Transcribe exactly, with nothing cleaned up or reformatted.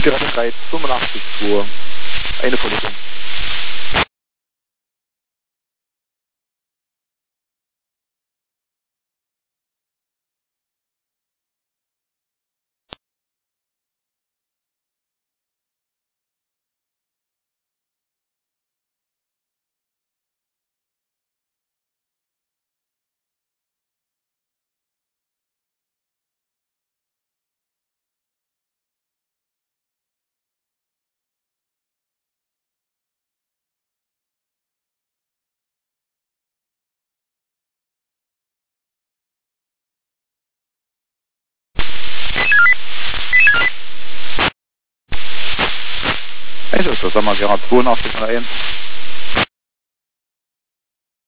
Gute drei fünfundachtzig zwei. Eine Verlegung. Also, das haben wir gerade zweiundachtzig eins.